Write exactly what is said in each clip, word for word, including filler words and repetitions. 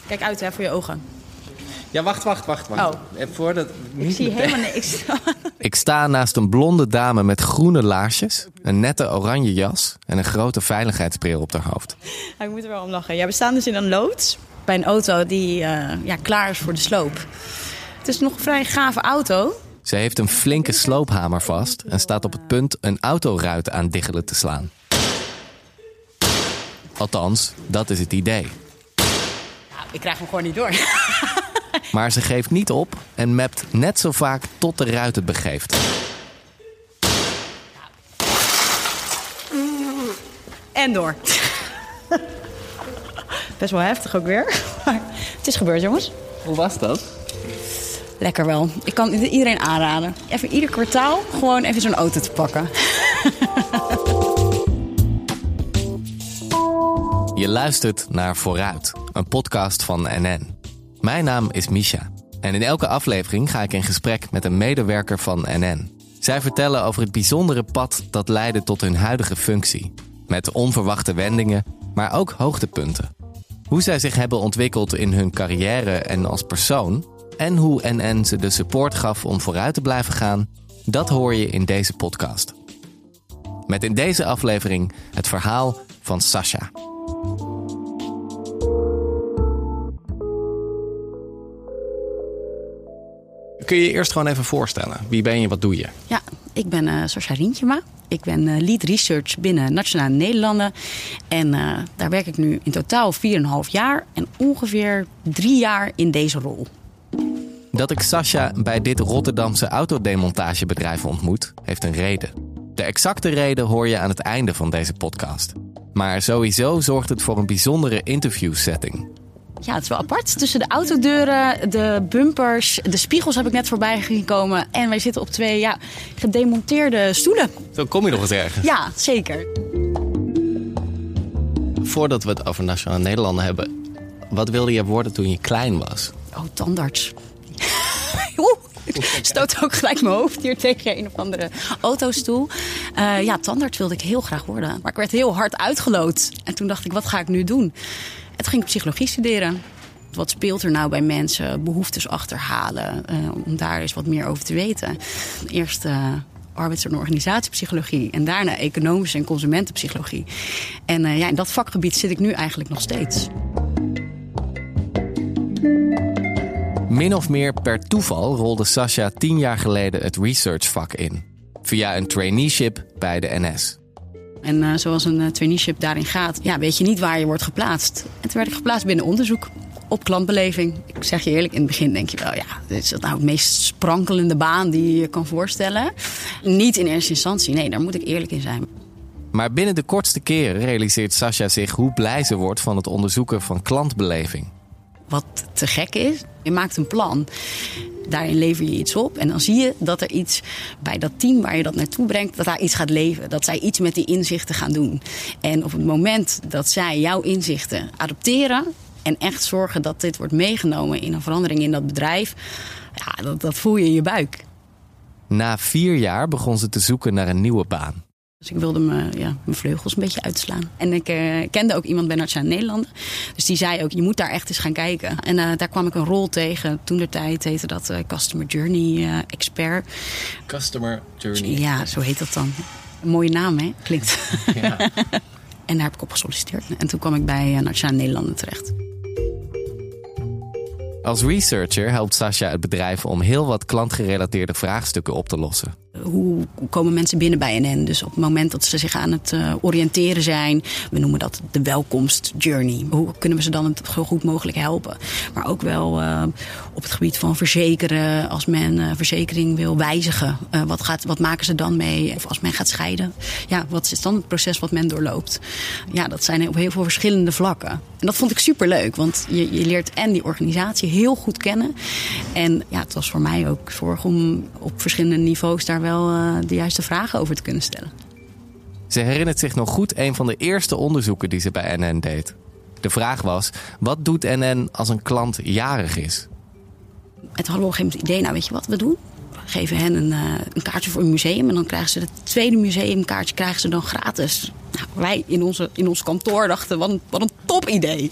Kijk uit hè, voor je ogen. Ja, wacht, wacht, wacht. wacht. Oh. En voordat, niet Ik zie meteen... helemaal niks. Ik sta naast een blonde dame met groene laarsjes, een nette oranje jas en een grote veiligheidsbril op haar hoofd. Ik moet er wel om lachen. Ja, we staan dus in een loods bij een auto die uh, ja, klaar is voor de sloop. Het is nog een vrij gave auto. Ze heeft een flinke sloophamer vast en staat op het punt een autoruit aan diggelen te slaan. Althans, dat is het idee. Ja, ik krijg hem gewoon niet door. Maar ze geeft niet op en mapt net zo vaak tot de ruit het begeeft. En door. Best wel heftig ook weer. Maar het is gebeurd, jongens. Hoe was dat? Lekker wel. Ik kan iedereen aanraden. Even ieder kwartaal gewoon even zo'n auto te pakken. Je luistert naar Vooruit, een podcast van N N. Mijn naam is Misha. En in elke aflevering ga ik in gesprek met een medewerker van N N. Zij vertellen over het bijzondere pad dat leidde tot hun huidige functie. Met onverwachte wendingen, maar ook hoogtepunten. Hoe zij zich hebben ontwikkeld in hun carrière en als persoon. En hoe N N ze de support gaf om vooruit te blijven gaan. Dat hoor je in deze podcast. Met in deze aflevering het verhaal van Sasha. Kun je je eerst gewoon even voorstellen? Wie ben je, wat doe je? Ja, ik ben uh, Sasha Rientjema. Ik ben uh, lead research binnen Nationale Nederlanden. En uh, daar werk ik nu in totaal vier komma vijf jaar. En ongeveer drie jaar in deze rol. Dat ik Sasha bij dit Rotterdamse autodemontagebedrijf ontmoet, heeft een reden. De exacte reden hoor je aan het einde van deze podcast. Maar sowieso zorgt het voor een bijzondere interviewsetting. Ja, het is wel apart. Tussen de autodeuren, de bumpers, de spiegels heb ik net voorbij gekomen. En wij zitten op twee ja, gedemonteerde stoelen. Zo kom je nog eens ergens. Ja, zeker. Voordat we het over Nationale Nederlanden hebben, wat wilde je worden toen je klein was? Oh, tandarts. Oeh, stoot ook gelijk mijn hoofd hier tegen een of andere autostoel. Uh, ja, tandarts wilde ik heel graag worden. Maar ik werd heel hard uitgeloot. En toen dacht ik, wat ga ik nu doen? En toen ging ik psychologie studeren. Wat speelt er nou bij mensen? Behoeftes achterhalen. Uh, om daar eens wat meer over te weten. Eerst uh, arbeids- en organisatiepsychologie. En daarna economische en consumentenpsychologie. En uh, ja, in dat vakgebied zit ik nu eigenlijk nog steeds. Min of meer per toeval rolde Sasha tien jaar geleden het researchvak in. Via een traineeship bij de N S. En uh, zoals een uh, traineeship daarin gaat, ja, weet je niet waar je wordt geplaatst. En toen werd ik geplaatst binnen onderzoek op klantbeleving. Ik zeg je eerlijk, in het begin denk je wel, ja, dit is dat nou het meest sprankelende baan die je kan voorstellen. Niet in eerste instantie, nee, daar moet ik eerlijk in zijn. Maar binnen de kortste keren realiseert Sasha zich hoe blij ze wordt van het onderzoeken van klantbeleving. Wat te gek is, je maakt een plan. Daarin lever je iets op en dan zie je dat er iets bij dat team waar je dat naartoe brengt, dat daar iets gaat leven. Dat zij iets met die inzichten gaan doen. En op het moment dat zij jouw inzichten adopteren en echt zorgen dat dit wordt meegenomen in een verandering in dat bedrijf, ja, dat, dat voel je in je buik. Na vier jaar begon ze te zoeken naar een nieuwe baan. Dus ik wilde me, ja, mijn vleugels een beetje uitslaan. En ik uh, kende ook iemand bij Nationale Nederlanden. Dus die zei ook, je moet daar echt eens gaan kijken. En uh, daar kwam ik een rol tegen. Toen de tijd heette dat uh, Customer Journey uh, Expert. Customer Journey. Ja, zo heet dat dan. Een mooie naam, hè? Klinkt. Ja. En daar heb ik op gesolliciteerd. En toen kwam ik bij uh, Nationale Nederlanden terecht. Als researcher helpt Sasha het bedrijf om heel wat klantgerelateerde vraagstukken op te lossen. Hoe komen mensen binnen bij N N? Dus op het moment dat ze zich aan het uh, oriënteren zijn, we noemen dat de welkomstjourney. Hoe kunnen we ze dan het zo goed mogelijk helpen? Maar ook wel uh, op het gebied van verzekeren. Als men uh, verzekering wil wijzigen, uh, wat, gaat, wat maken ze dan mee? Of als men gaat scheiden, ja, wat is dan het proces wat men doorloopt? Ja, dat zijn op heel veel verschillende vlakken. En dat vond ik superleuk, want je, je leert en die organisatie heel goed kennen. En ja, het was voor mij ook zorg om op verschillende niveaus daar wel uh, de juiste vragen over te kunnen stellen. Ze herinnert zich nog goed een van de eerste onderzoeken die ze bij N N deed. De vraag was, wat doet N N als een klant jarig is? En toen hadden we op een gegeven moment het idee, nou weet je wat we doen? We geven hen een, uh, een kaartje voor een museum en dan krijgen ze het tweede museumkaartje krijgen ze dan gratis. Nou, wij in, onze, in ons kantoor dachten, wat een, wat een top idee.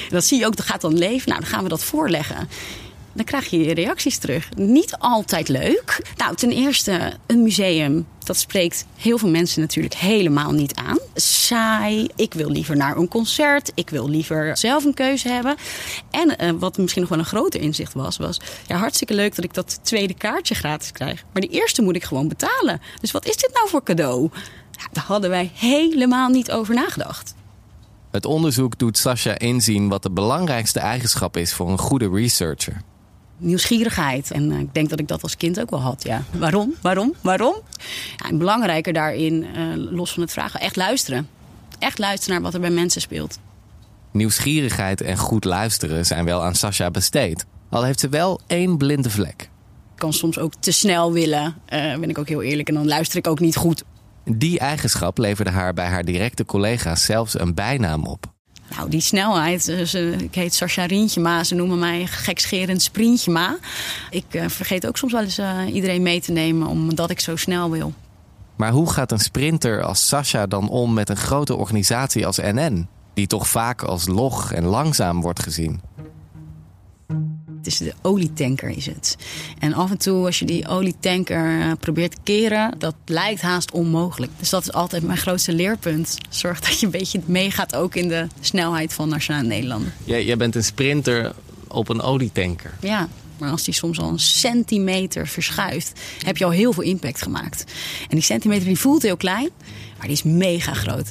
Dat zie je ook, dat gaat dan leven. Nou, dan gaan we dat voorleggen. Dan krijg je reacties terug. Niet altijd leuk. Nou, ten eerste, een museum, dat spreekt heel veel mensen natuurlijk helemaal niet aan. Saai, ik wil liever naar een concert. Ik wil liever zelf een keuze hebben. En uh, wat misschien nog wel een groter inzicht was, was... ja, hartstikke leuk dat ik dat tweede kaartje gratis krijg. Maar die eerste moet ik gewoon betalen. Dus wat is dit nou voor cadeau? Ja, daar hadden wij helemaal niet over nagedacht. Het onderzoek doet Sascha inzien wat de belangrijkste eigenschap is voor een goede researcher. Nieuwsgierigheid. En uh, ik denk dat ik dat als kind ook wel had. Ja. Waarom? Waarom? Waarom? Ja, en belangrijker daarin, uh, los van het vragen, echt luisteren. Echt luisteren naar wat er bij mensen speelt. Nieuwsgierigheid en goed luisteren zijn wel aan Sascha besteed. Al heeft ze wel één blinde vlek. Ik kan soms ook te snel willen, uh, ben ik ook heel eerlijk. En dan luister ik ook niet goed. Die eigenschap leverde haar bij haar directe collega's zelfs een bijnaam op. Nou, die snelheid. Ze, ik heet Sascha Rientjema. Ze noemen mij gekscherend Sprintjema. Ik uh, vergeet ook soms wel eens uh, iedereen mee te nemen omdat ik zo snel wil. Maar hoe gaat een sprinter als Sascha dan om met een grote organisatie als N N? Die toch vaak als log en langzaam wordt gezien. Het is de olietanker is het. En af en toe als je die olietanker uh, probeert te keren, dat lijkt haast onmogelijk. Dus dat is altijd mijn grootste leerpunt. Zorg dat je een beetje meegaat ook in de snelheid van Nationale Nederlanden. Jij, jij bent een sprinter op een olietanker. Ja, maar als die soms al een centimeter verschuift, heb je al heel veel impact gemaakt. En die centimeter die voelt heel klein, maar die is mega groot.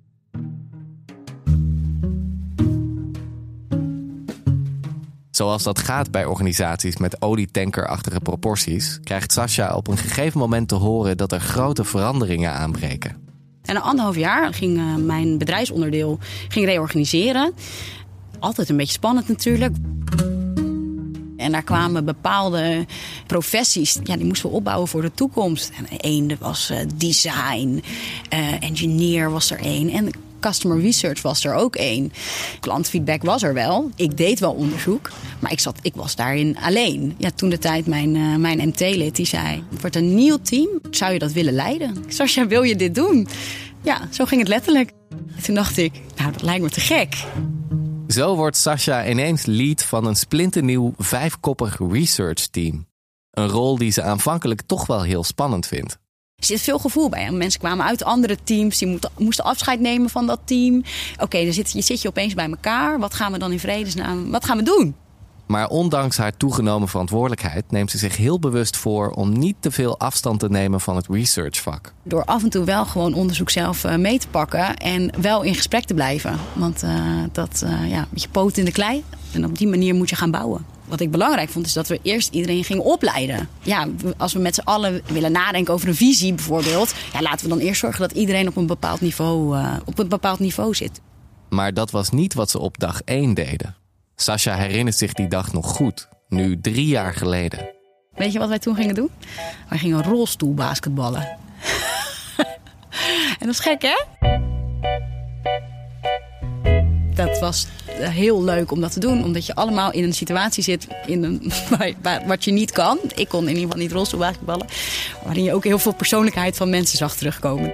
Zoals dat gaat bij organisaties met olietankerachtige proporties, krijgt Sascha op een gegeven moment te horen dat er grote veranderingen aanbreken. En na anderhalf jaar ging uh, mijn bedrijfsonderdeel ging reorganiseren. Altijd een beetje spannend natuurlijk. En daar kwamen bepaalde professies, ja, die moesten we opbouwen voor de toekomst. En één was uh, design, uh, engineer was er één en customer research was er ook één. Klantfeedback was er wel. Ik deed wel onderzoek, maar ik, zat, ik was daarin alleen. Ja, toen de tijd mijn, uh, mijn M T-lid die zei, het wordt een nieuw team, zou je dat willen leiden? Sascha, wil je dit doen? Ja, zo ging het letterlijk. En toen dacht ik, nou, dat lijkt me te gek. Zo wordt Sascha ineens lead van een splinternieuw vijfkoppig research team. Een rol die ze aanvankelijk toch wel heel spannend vindt. Er zit veel gevoel bij. Mensen kwamen uit andere teams. Die moesten afscheid nemen van dat team. Oké, okay, dan zit je, zit je opeens bij elkaar. Wat gaan we dan in vredesnaam? Wat gaan we doen? Maar ondanks haar toegenomen verantwoordelijkheid neemt ze zich heel bewust voor om niet te veel afstand te nemen van het researchvak. Door af en toe wel gewoon onderzoek zelf uh, mee te pakken en wel in gesprek te blijven. Want uh, dat, uh, ja, met je poot in de klei. En op die manier moet je gaan bouwen. Wat ik belangrijk vond, is dat we eerst iedereen gingen opleiden. Ja, als we met z'n allen willen nadenken over een visie bijvoorbeeld, ja, laten we dan eerst zorgen dat iedereen op een bepaald niveau, uh, op een bepaald niveau zit. Maar dat was niet wat ze op dag één deden. Sascha herinnert zich die dag nog goed, nu drie jaar geleden. Weet je wat wij toen gingen doen? Wij gingen rolstoelbasketballen. En dat is gek, hè? Dat was heel leuk om dat te doen, omdat je allemaal in een situatie zit in een, waar, waar, wat je niet kan. Ik kon in ieder geval niet rolstoelbasketballen, waarin je ook heel veel persoonlijkheid van mensen zag terugkomen.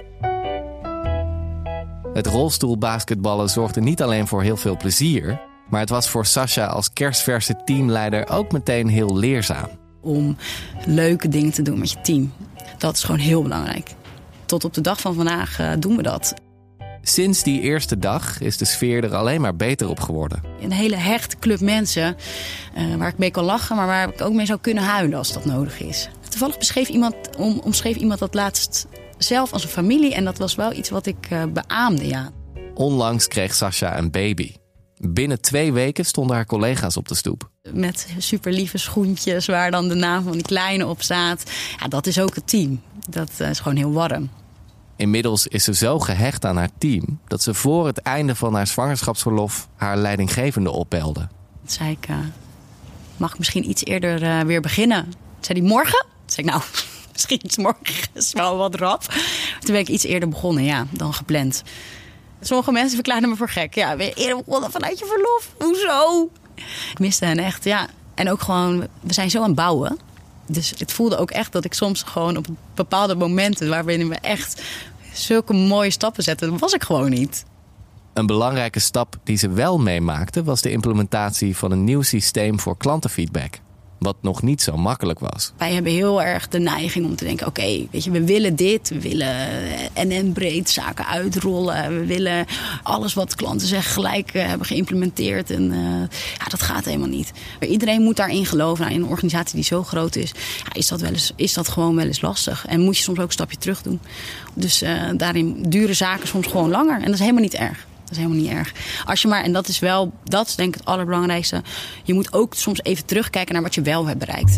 Het rolstoelbasketballen zorgde niet alleen voor heel veel plezier, maar het was voor Sascha als kerstverse teamleider ook meteen heel leerzaam. Om leuke dingen te doen met je team. Dat is gewoon heel belangrijk. Tot op de dag van vandaag uh, doen we dat. Sinds die eerste dag is de sfeer er alleen maar beter op geworden. Een hele hechte club mensen uh, waar ik mee kan lachen, maar waar ik ook mee zou kunnen huilen als dat nodig is. Toevallig beschreef iemand, om, omschreef iemand dat laatst zelf als een familie en dat was wel iets wat ik uh, beaamde, ja. Onlangs kreeg Sascha een baby. Binnen twee weken stonden haar collega's op de stoep. Met super lieve schoentjes waar dan de naam van die kleine op staat. Ja, dat is ook het team. Dat uh, is gewoon heel warm. Inmiddels is ze zo gehecht aan haar team dat ze voor het einde van haar zwangerschapsverlof haar leidinggevende opbelde. Toen zei ik, uh, mag ik misschien iets eerder uh, weer beginnen? Toen zei hij, morgen? Toen zei ik, nou, misschien iets morgen is wel wat rap. Toen ben ik iets eerder begonnen, ja, dan gepland. Sommige mensen verklaarden me voor gek. Ja, ben je eerder begonnen vanuit je verlof? Hoezo? Ik miste hen echt, ja. En ook gewoon, we zijn zo aan het bouwen. Dus het voelde ook echt dat ik soms gewoon op bepaalde momenten waarin we echt zulke mooie stappen zetten, dat was ik gewoon niet. Een belangrijke stap die ze wel meemaakten was de implementatie van een nieuw systeem voor klantenfeedback. Wat nog niet zo makkelijk was. Wij hebben heel erg de neiging om te denken, oké, okay, weet je, we willen dit. We willen N N-breed zaken uitrollen. We willen alles wat klanten zeggen gelijk uh, hebben geïmplementeerd. En uh, ja, dat gaat helemaal niet. Maar iedereen moet daarin geloven. Nou, in een organisatie die zo groot is, ja, is dat wel eens, is dat gewoon wel eens lastig. En moet je soms ook een stapje terug doen. Dus uh, daarin duren zaken soms gewoon langer. En dat is helemaal niet erg. Dat is helemaal niet erg. Als je maar, en dat is wel, dat is denk ik het allerbelangrijkste. Je moet ook soms even terugkijken naar wat je wel hebt bereikt.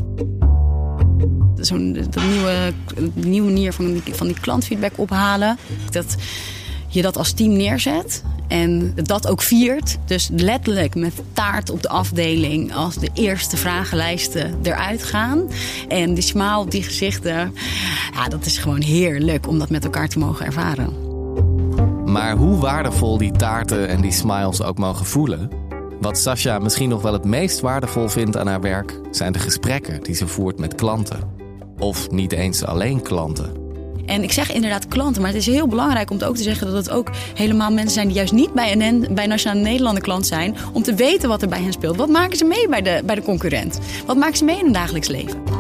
Zo'n de nieuwe, de nieuwe manier van die, van die klantfeedback ophalen. Dat je dat als team neerzet en dat ook viert. Dus letterlijk met taart op de afdeling als de eerste vragenlijsten eruit gaan. En die smile op die gezichten, ja, dat is gewoon heerlijk om dat met elkaar te mogen ervaren. Maar hoe waardevol die taarten en die smiles ook mogen voelen, wat Sascha misschien nog wel het meest waardevol vindt aan haar werk, zijn de gesprekken die ze voert met klanten. Of niet eens alleen klanten. En ik zeg inderdaad klanten, maar het is heel belangrijk om ook te zeggen dat het ook helemaal mensen zijn die juist niet bij N N, bij Nationale Nederlanden klant zijn, om te weten wat er bij hen speelt. Wat maken ze mee bij de, bij de concurrent? Wat maken ze mee in hun dagelijks leven?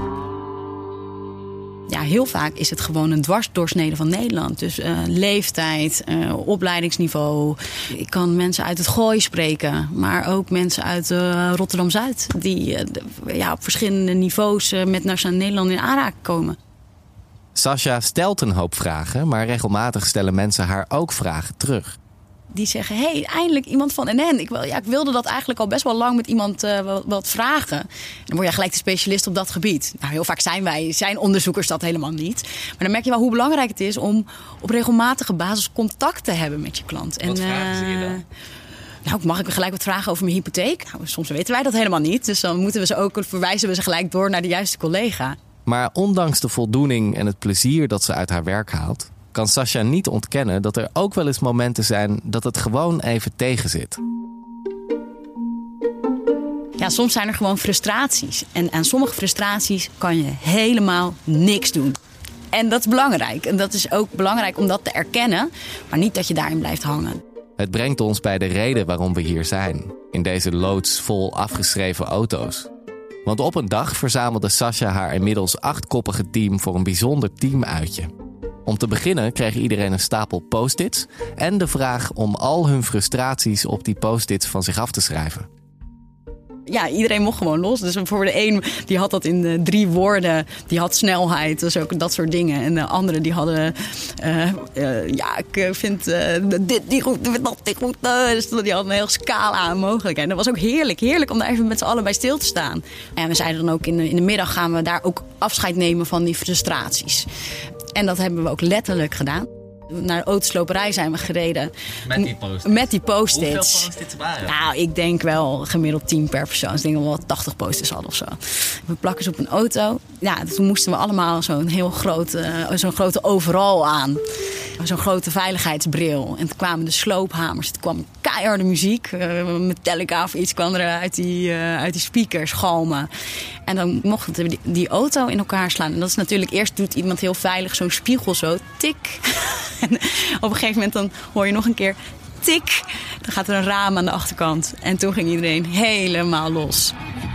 Ja, heel vaak is het gewoon een dwarsdoorsnede van Nederland. Dus uh, leeftijd, uh, opleidingsniveau. Ik kan mensen uit het Gooi spreken, maar ook mensen uit uh, Rotterdam-Zuid. Die uh, de, ja, op verschillende niveaus uh, met Nationale Nederland in aanraking komen. Sascha stelt een hoop vragen, maar regelmatig stellen mensen haar ook vragen terug. Die zeggen, hé, hey, eindelijk iemand van N N. Ik, wil, ja, ik wilde dat eigenlijk al best wel lang met iemand uh, wat, wat vragen. En dan word je gelijk de specialist op dat gebied. Nou, heel vaak zijn wij, zijn onderzoekers dat helemaal niet. Maar dan merk je wel hoe belangrijk het is om op regelmatige basis contact te hebben met je klant. Wat en, vragen zie je dan? Uh, nou, mag ik gelijk wat vragen over mijn hypotheek? Nou, soms weten wij dat helemaal niet. Dus dan moeten we ze ook, verwijzen we ze gelijk door naar de juiste collega. Maar ondanks de voldoening en het plezier dat ze uit haar werk haalt, kan Sascha niet ontkennen dat er ook wel eens momenten zijn dat het gewoon even tegenzit. Ja, soms zijn er gewoon frustraties. En aan sommige frustraties kan je helemaal niks doen. En dat is belangrijk. En dat is ook belangrijk om dat te erkennen, maar niet dat je daarin blijft hangen. Het brengt ons bij de reden waarom we hier zijn, in deze loods vol afgeschreven auto's. Want op een dag verzamelde Sascha haar inmiddels achtkoppige team voor een bijzonder teamuitje. Om te beginnen kreeg iedereen een stapel post-its en de vraag om al hun frustraties op die post-its van zich af te schrijven. Ja, iedereen mocht gewoon los. Dus voor de een die had dat in uh, drie woorden. Die had snelheid, dus ook dat soort dingen. En de andere die hadden... Uh, uh, ja, ik vind uh, dit niet goed, dat niet goed. Uh, dus die hadden een heel scala aan mogelijkheden. En dat was ook heerlijk. Heerlijk om daar even met z'n allen bij stil te staan. En we zeiden dan ook in de, in de middag gaan we daar ook afscheid nemen van die frustraties. En dat hebben we ook letterlijk gedaan. Naar de autosloperij zijn we gereden. Met die post-its? Met die post-its. Hoeveel post-its waren? Nou, ik denk wel gemiddeld tien per persoon. Dus ik denk wel tachtig post-its hadden of zo. We plakken ze op een auto. Ja, toen moesten we allemaal zo'n heel grote, uh, zo'n grote overal aan. Zo'n grote veiligheidsbril. En toen kwamen de sloophamers. Toen kwam keiharde muziek. Uh, Metallica of iets kwam er uit die, uh, uit die speakers galmen. En dan mochten we die, die auto in elkaar slaan. En dat is natuurlijk, eerst doet iemand heel veilig zo'n spiegel zo, tik. En op een gegeven moment dan hoor je nog een keer tik. Dan gaat er een raam aan de achterkant. En toen ging iedereen helemaal los.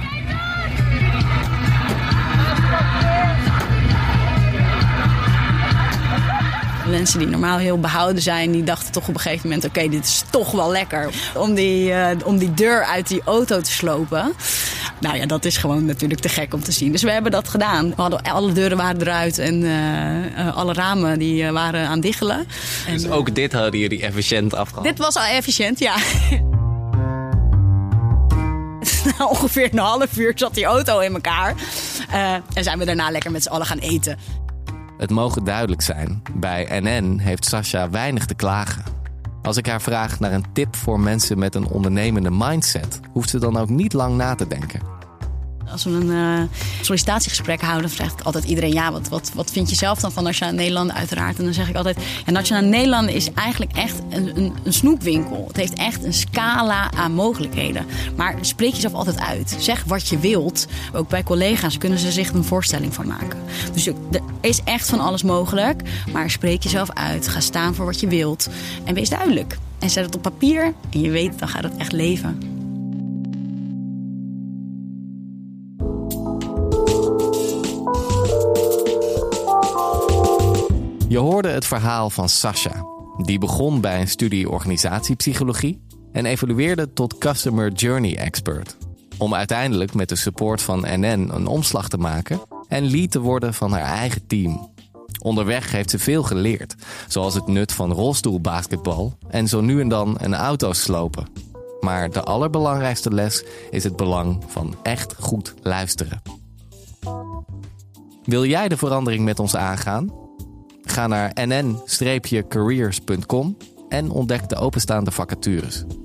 Mensen die normaal heel behouden zijn, die dachten toch op een gegeven moment, oké, okay, dit is toch wel lekker. Om die, uh, om die deur uit die auto te slopen. Nou ja, dat is gewoon natuurlijk te gek om te zien. Dus we hebben dat gedaan. We hadden, alle deuren waren eruit en uh, uh, alle ramen die uh, waren aan diggelen. Dus en, ook dit hadden jullie efficiënt afgehaald? Dit was al efficiënt, ja. Na ongeveer een half uur zat die auto in elkaar. Uh, en zijn we daarna lekker met z'n allen gaan eten. Het mogen duidelijk zijn, bij N N heeft Sascha weinig te klagen. Als ik haar vraag naar een tip voor mensen met een ondernemende mindset, hoeft ze dan ook niet lang na te denken. Als we een uh, sollicitatiegesprek houden, vraag ik altijd iedereen, ja, wat, wat, wat vind je zelf dan van Nationale Nederlanden uiteraard? En dan zeg ik altijd, ja, Nationale Nederlanden is eigenlijk echt een, een, een snoepwinkel. Het heeft echt een scala aan mogelijkheden. Maar spreek jezelf altijd uit. Zeg wat je wilt. Ook bij collega's kunnen ze zich een voorstelling van maken. Dus er is echt van alles mogelijk. Maar spreek jezelf uit. Ga staan voor wat je wilt. En wees duidelijk. En zet het op papier en je weet, dan gaat het echt leven. Je hoorde het verhaal van Sasha. Die begon bij een studie organisatiepsychologie en evolueerde tot Customer Journey Expert. Om uiteindelijk met de support van N N een omslag te maken en lead te worden van haar eigen team. Onderweg heeft ze veel geleerd, zoals het nut van rolstoelbasketbal en zo nu en dan een auto slopen. Maar de allerbelangrijkste les is het belang van echt goed luisteren. Wil jij de verandering met ons aangaan? Ga naar n n dash careers punt com en ontdek de openstaande vacatures.